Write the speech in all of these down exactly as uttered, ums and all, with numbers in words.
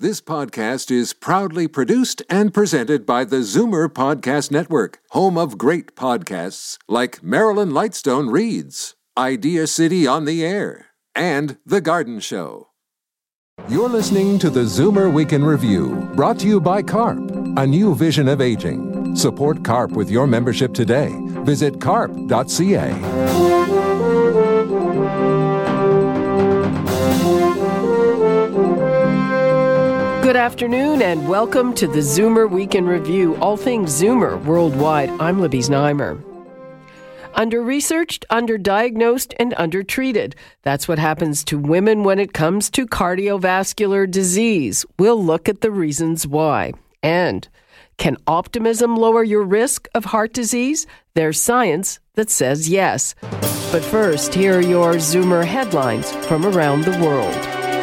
This podcast is proudly produced and presented by the Zoomer Podcast Network, home of great podcasts like Marilyn Lightstone Reads, Idea City on the Air, and The Garden Show. You're listening to the Zoomer Week in Review, brought to you by CARP, a new vision of aging. Support CARP with your membership today. Visit carp dot c a. Good afternoon and welcome to the Zoomer Week in Review, all things Zoomer worldwide. I'm Libby Znaimer. Under-researched, under-diagnosed, and under-treated. That's what happens to women when it comes to cardiovascular disease. We'll look at the reasons why. And can optimism lower your risk of heart disease? There's science that says yes. But first, here are your Zoomer headlines from around the world.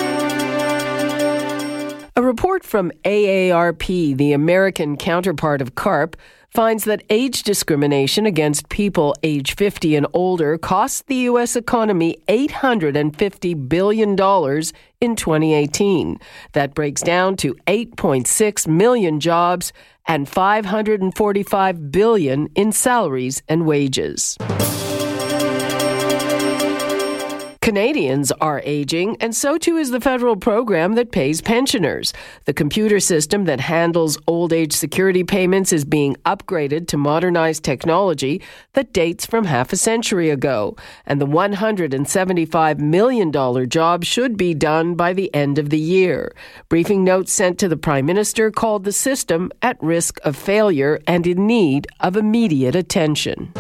A report from A A R P, the American counterpart of CARP, finds that age discrimination against people age fifty and older cost the U S economy eight hundred fifty billion dollars in twenty eighteen. That breaks down to eight point six million jobs and five hundred forty-five billion dollars in salaries and wages. Canadians are aging, and so too is the federal program that pays pensioners. The computer system that handles old age security payments is being upgraded to modernized technology that dates from half a century ago, and the one hundred seventy-five million dollars job should be done by the end of the year. Briefing notes sent to the Prime Minister called the system at risk of failure and in need of immediate attention.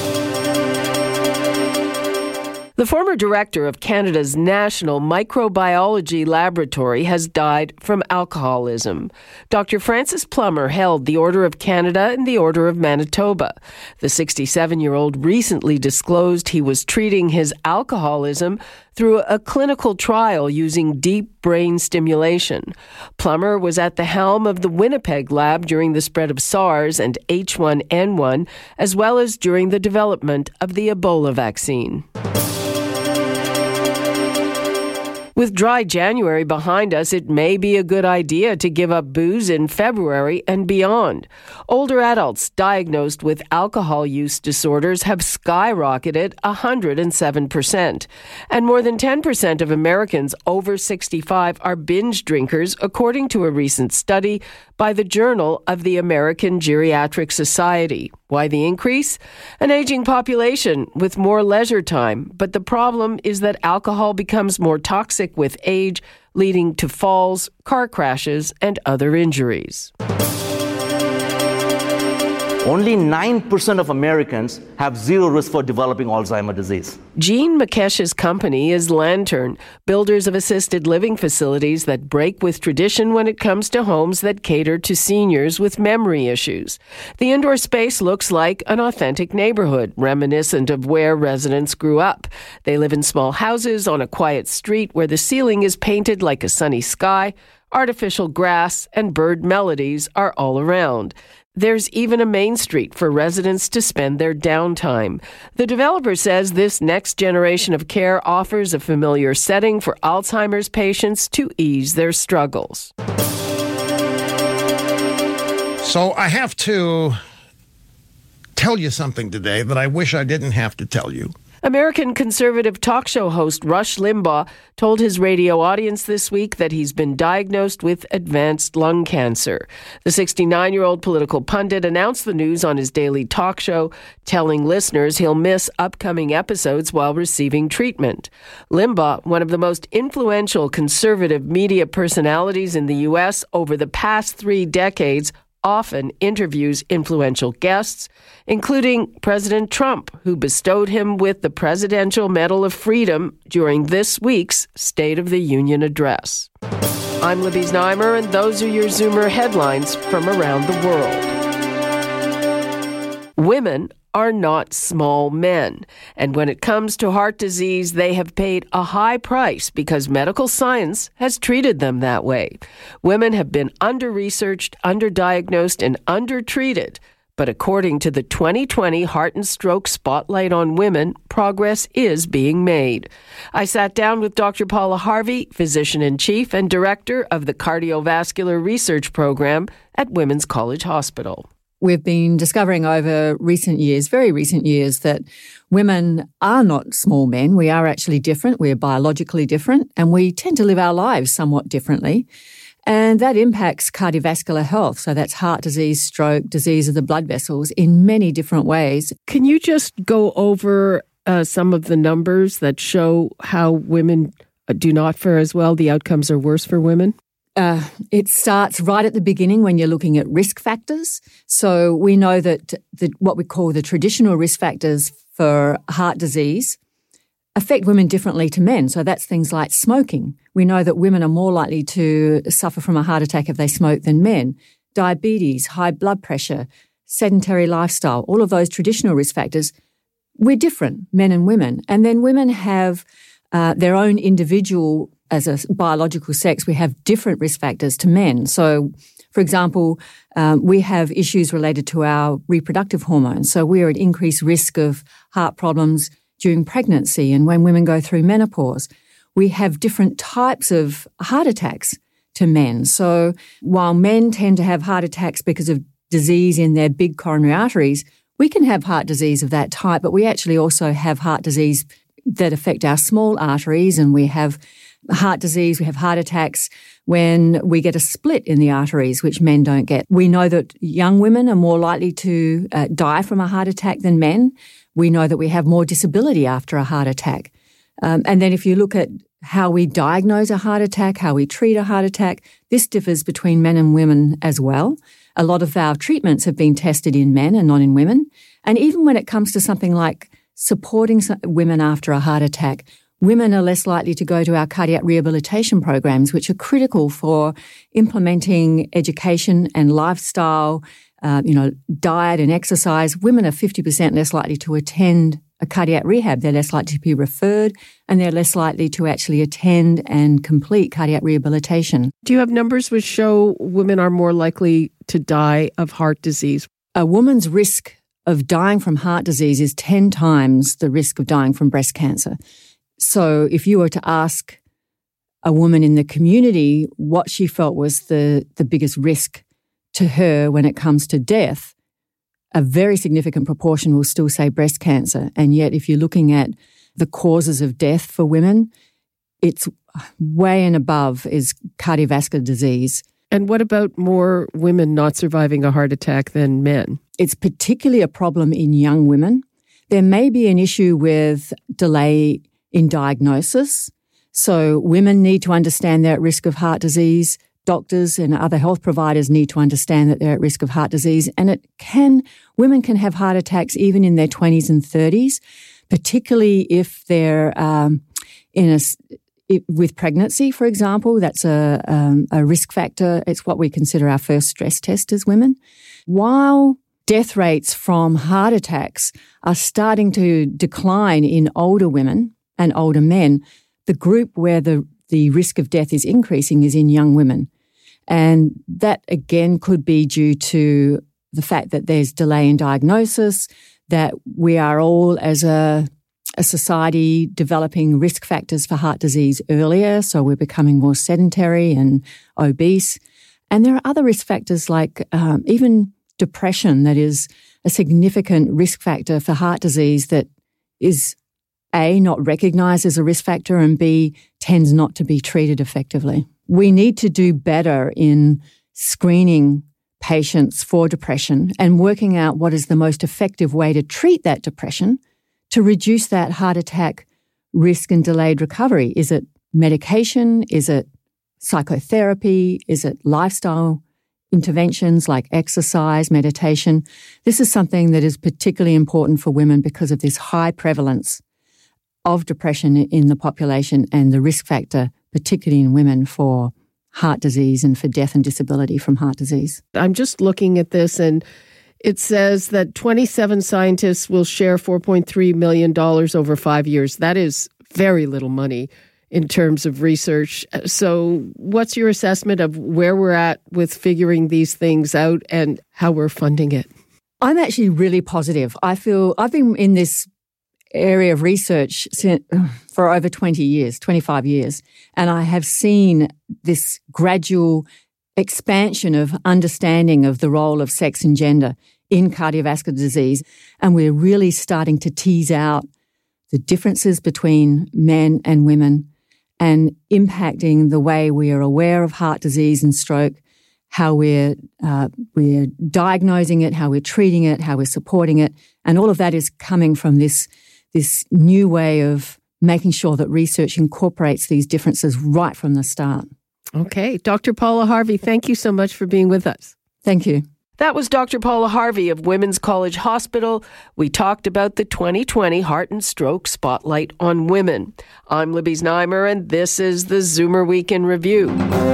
The former director of Canada's National Microbiology Laboratory has died from alcoholism. Doctor Francis Plummer held the Order of Canada and the Order of Manitoba. The sixty-seven-year-old recently disclosed he was treating his alcoholism through a clinical trial using deep brain stimulation. Plummer was at the helm of the Winnipeg lab during the spread of SARS and H one N one, as well as during the development of the Ebola vaccine. With dry January behind us, it may be a good idea to give up booze in February and beyond. Older adults diagnosed with alcohol use disorders have skyrocketed one hundred seven percent. And more than ten percent of Americans over sixty-five are binge drinkers, according to a recent study by the Journal of the American Geriatric Society. Why the increase? An aging population with more leisure time. But the problem is that alcohol becomes more toxic with age, leading to falls, car crashes, and other injuries. Only nine percent of Americans have zero risk for developing Alzheimer's disease. Jean McKesh's company is Lantern, builders of assisted living facilities that break with tradition when it comes to homes that cater to seniors with memory issues. The indoor space looks like an authentic neighborhood, reminiscent of where residents grew up. They live in small houses on a quiet street where the ceiling is painted like a sunny sky, artificial grass, and bird melodies are all around. There's even a main street for residents to spend their downtime. The developer says this next generation of care offers a familiar setting for Alzheimer's patients to ease their struggles. So I have to tell you something today that I wish I didn't have to tell you. American conservative talk show host Rush Limbaugh told his radio audience this week that he's been diagnosed with advanced lung cancer. The sixty-nine-year-old political pundit announced the news on his daily talk show, telling listeners he'll miss upcoming episodes while receiving treatment. Limbaugh, one of the most influential conservative media personalities in the U S over the past three decades, often interviews influential guests, including President Trump, who bestowed him with the Presidential Medal of Freedom during this week's State of the Union address. I'm Libby Znaimer, and those are your Zoomer headlines from around the world. Women are not small men. And when it comes to heart disease, they have paid a high price because medical science has treated them that way. Women have been under-researched, under-diagnosed, and under-treated. But according to the twenty twenty Heart and Stroke Spotlight on Women, progress is being made. I sat down with Doctor Paula Harvey, Physician-in-Chief and Director of the Cardiovascular Research Program at Women's College Hospital. We've been discovering over recent years, very recent years, that women are not small men. We are actually different. We are biologically different, and we tend to live our lives somewhat differently. And that impacts cardiovascular health. So that's heart disease, stroke, disease of the blood vessels in many different ways. Can you just go over uh, some of the numbers that show how women do not fare as well? The outcomes are worse for women? Uh, it starts right at the beginning when you're looking at risk factors. So we know that the, what we call the traditional risk factors for heart disease affect women differently to men. So that's things like smoking. We know that women are more likely to suffer from a heart attack if they smoke than men. Diabetes, high blood pressure, sedentary lifestyle, all of those traditional risk factors, we're different, men and women. And then women have uh, their own individual, as a biological sex, we have different risk factors to men. So, for example, um, we have issues related to our reproductive hormones. So we are at increased risk of heart problems during pregnancy and when women go through menopause. We have different types of heart attacks to men. So while men tend to have heart attacks because of disease in their big coronary arteries, we can have heart disease of that type, but we actually also have heart disease that affect our small arteries, and we have heart disease, we have heart attacks when we get a split in the arteries, which men don't get. We know that young women are more likely to uh, die from a heart attack than men. We know that we have more disability after a heart attack. Um, and then if you look at how we diagnose a heart attack, how we treat a heart attack, this differs between men and women as well. A lot of our treatments have been tested in men and not in women. And even when it comes to something like supporting women after a heart attack, women are less likely to go to our cardiac rehabilitation programs, which are critical for implementing education and lifestyle, uh, you know, diet and exercise. Women are fifty percent less likely to attend a cardiac rehab. They're less likely to be referred, and they're less likely to actually attend and complete cardiac rehabilitation. Do you have numbers which show women are more likely to die of heart disease? A woman's risk of dying from heart disease is ten times the risk of dying from breast cancer. So if you were to ask a woman in the community what she felt was the, the biggest risk to her when it comes to death, a very significant proportion will still say breast cancer. And yet if you're looking at the causes of death for women, it's way and above is cardiovascular disease. And what about more women not surviving a heart attack than men? It's particularly a problem in young women. There may be an issue with delay in diagnosis. So women need to understand they're at risk of heart disease. Doctors and other health providers need to understand that they're at risk of heart disease. And it can, women can have heart attacks even in their twenties and thirties, particularly if they're um, in a, it, with pregnancy, for example. That's a, um, a risk factor. It's what we consider our first stress test as women. While death rates from heart attacks are starting to decline in older women and older men, the group where the, the risk of death is increasing is in young women. And that, again, could be due to the fact that there's delay in diagnosis, that we are all, as a, a society, developing risk factors for heart disease earlier, so we're becoming more sedentary and obese. And there are other risk factors like um, even depression that is a significant risk factor for heart disease that is A, not recognised as a risk factor, and B, tends not to be treated effectively. We need to do better in screening patients for depression and working out what is the most effective way to treat that depression to reduce that heart attack risk and delayed recovery. Is it medication? Is it psychotherapy? Is it lifestyle interventions like exercise, meditation? This is something that is particularly important for women because of this high prevalence of depression in the population and the risk factor, particularly in women, for heart disease and for death and disability from heart disease. I'm just looking at this, and it says that twenty-seven scientists will share four point three million dollars over five years. That is very little money in terms of research. So what's your assessment of where we're at with figuring these things out and how we're funding it? I'm actually really positive. I feel I've been in this area of research for over twenty years, twenty-five years, and I have seen this gradual expansion of understanding of the role of sex and gender in cardiovascular disease, and we're really starting to tease out the differences between men and women and impacting the way we are aware of heart disease and stroke, how we're uh, we're diagnosing it, how we're treating it, how we're supporting it, and all of that is coming from this this new way of making sure that research incorporates these differences right from the start. Okay. Doctor Paula Harvey, thank you so much for being with us. Thank you. That was Doctor Paula Harvey of Women's College Hospital. We talked about the twenty twenty Heart and Stroke Spotlight on Women. I'm Libby Znaimer, and this is the Zoomer Week in Review.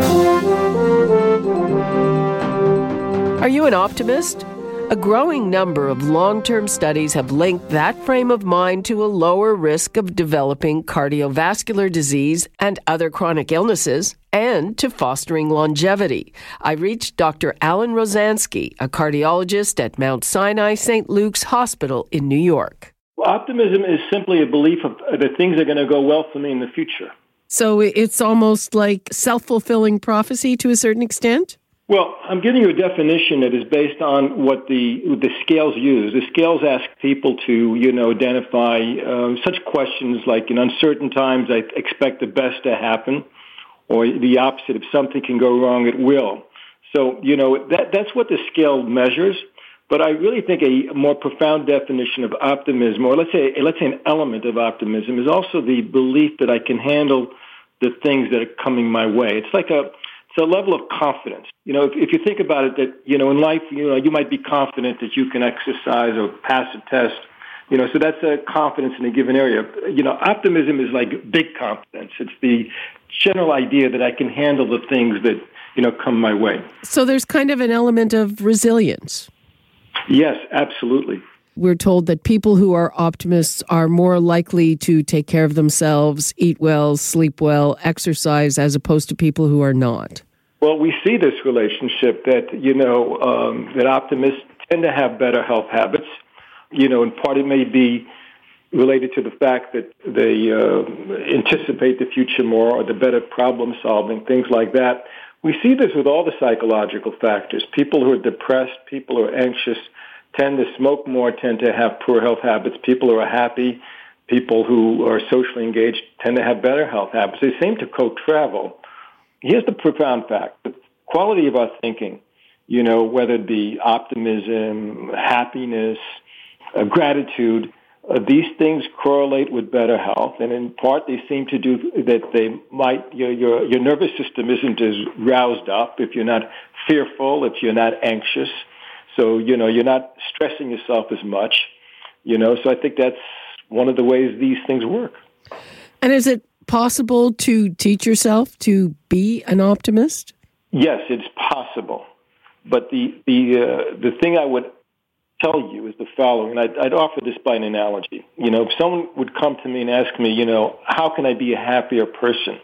Are you an optimist? A growing number of long-term studies have linked that frame of mind to a lower risk of developing cardiovascular disease and other chronic illnesses, and to fostering longevity. I reached Doctor Alan Rozansky, a cardiologist at Mount Sinai Saint Luke's Hospital in New York. Well, optimism is simply a belief of, that things are going to go well for me in the future. So it's almost like self-fulfilling prophecy to a certain extent? Well, I'm giving you a definition that is based on what the the scales use. The scales ask people to, you know, identify uh, such questions like, in uncertain times, I expect the best to happen, or the opposite, if something can go wrong, it will. So, you know, that that's what the scale measures. But I really think a more profound definition of optimism, or let's say let's say an element of optimism, is also the belief that I can handle the things that are coming my way. It's like a It's a level of confidence. You know, if, if you think about it, that, you know, in life, you know, you might be confident that you can exercise or pass a test. You know, so that's a confidence in a given area. You know, optimism is like big confidence. It's the general idea that I can handle the things that, you know, come my way. So there's kind of an element of resilience. Yes, absolutely. We're told that people who are optimists are more likely to take care of themselves, eat well, sleep well, exercise, as opposed to people who are not. Well, we see this relationship that, you know, um, that optimists tend to have better health habits. You know, in part it may be related to the fact that they uh, anticipate the future more, or the better problem solving, things like that. We see this with all the psychological factors. People who are depressed, people who are anxious, tend to smoke more, tend to have poor health habits. People who are happy, people who are socially engaged, tend to have better health habits. They seem to co-travel. Here's the profound fact. The quality of our thinking, you know, whether it be optimism, happiness, uh, gratitude, uh, these things correlate with better health. And in part, they seem to do that they might, your, your, your nervous system isn't as roused up if you're not fearful, if you're not anxious. So, you know, you're not stressing yourself as much, you know, so I think that's one of the ways these things work. And is it possible to teach yourself to be an optimist? Yes, it's possible. But the the uh, the thing I would tell you is the following, and I'd, I'd offer this by an analogy. You know, if someone would come to me and ask me, you know, how can I be a happier person?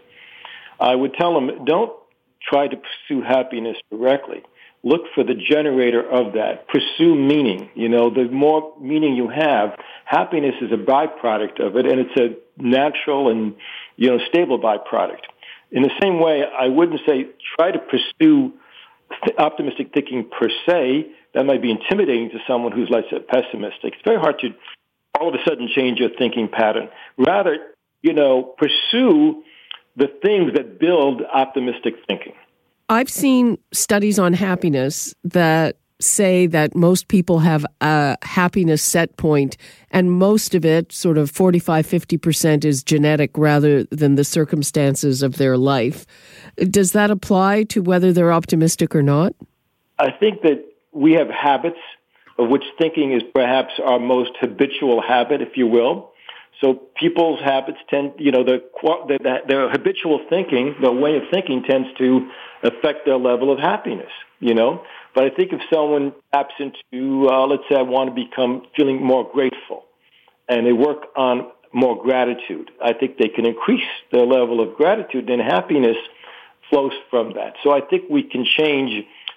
I would tell them, don't try to pursue happiness directly. Look for the generator of that. Pursue meaning. You know, the more meaning you have, happiness is a byproduct of it, and it's a natural and, you know, stable byproduct. In the same way, I wouldn't say try to pursue th- optimistic thinking per se. That might be intimidating to someone who's, let's say, pessimistic. It's very hard to all of a sudden change your thinking pattern. Rather, you know, pursue the things that build optimistic thinking. I've seen studies on happiness that say that most people have a happiness set point, and most of it, sort of forty-five, fifty percent, is genetic rather than the circumstances of their life. Does that apply to whether they're optimistic or not? I think that we have habits, of which thinking is perhaps our most habitual habit, if you will. So people's habits tend, you know, the, the, their habitual thinking, their way of thinking tends to affect their level of happiness, you know. But I think if someone taps into, uh, let's say I want to become feeling more grateful, and they work on more gratitude, I think they can increase their level of gratitude, and happiness flows from that. So I think we can change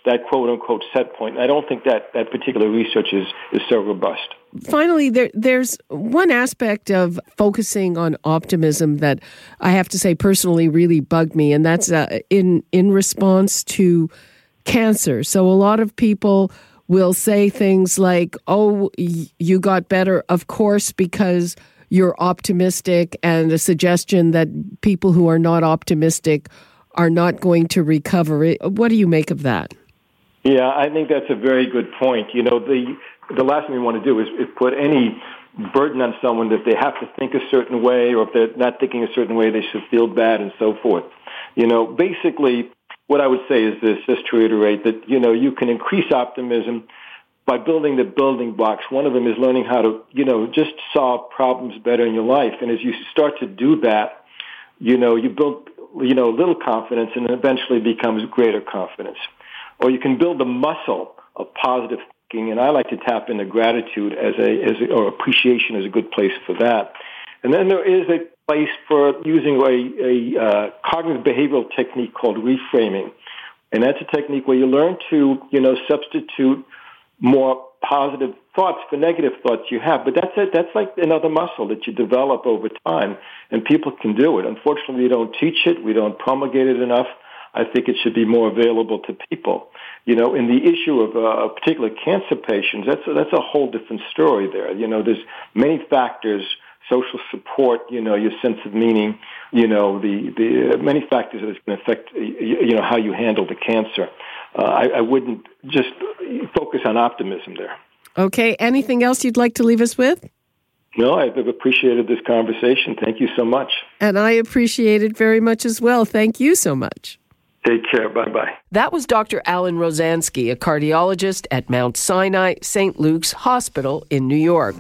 that quote-unquote set point. I don't think that that particular research is, is so robust. Finally, there, there's one aspect of focusing on optimism that I have to say personally really bugged me, and that's uh, in in response to cancer. So a lot of people will say things like, oh, y- you got better, of course, because you're optimistic, and a suggestion that people who are not optimistic are not going to recover. What do you make of that? Yeah, I think that's a very good point. You know, the the last thing we want to do is, is put any burden on someone that they have to think a certain way, or if they're not thinking a certain way, they should feel bad and so forth. You know, basically, what I would say is this, just to reiterate, that, you know, you can increase optimism by building the building blocks. One of them is learning how to, you know, just solve problems better in your life. And as you start to do that, you know, you build, you know, little confidence, and eventually becomes greater confidence. Or you can build the muscle of positive thinking, and I like to tap into gratitude as a, as a, or appreciation is a good place for that. And then there is a place for using a, a uh, cognitive behavioral technique called reframing. And that's a technique where you learn to, you know, substitute more positive thoughts for negative thoughts you have. But that's it. That's like another muscle that you develop over time, and people can do it. Unfortunately, we don't teach it. We don't promulgate it enough. I think it should be more available to people. You know, in the issue of uh, particular cancer patients, that's a, that's a whole different story there. You know, there's many factors, social support, you know, your sense of meaning, you know, the, the uh, many factors that can affect, you know, how you handle the cancer. Uh, I, I wouldn't just focus on optimism there. Okay. Anything else you'd like to leave us with? No, I've appreciated this conversation. Thank you so much. And I appreciate it very much as well. Thank you so much. Take care. Bye-bye. That was Doctor Alan Rozansky, a cardiologist at Mount Sinai Saint Luke's Hospital in New York.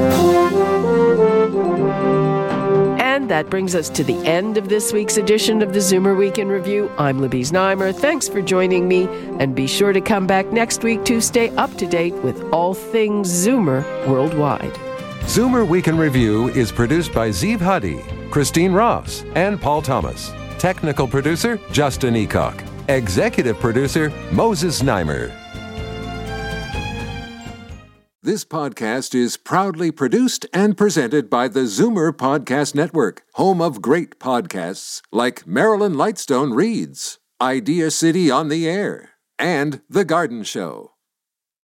And that brings us to the end of this week's edition of the Zoomer Week in Review. I'm Libby Znaimer. Thanks for joining me, and be sure to come back next week to stay up to date with all things Zoomer worldwide. Zoomer Week in Review is produced by Zeev Hadi, Christine Ross, and Paul Thomas. Technical producer, Justin Eacock. Executive producer, Moses Znaimer. This podcast is proudly produced and presented by the Zoomer Podcast Network, home of great podcasts like Marilyn Lightstone Reads, Idea City on the Air, and The Garden Show.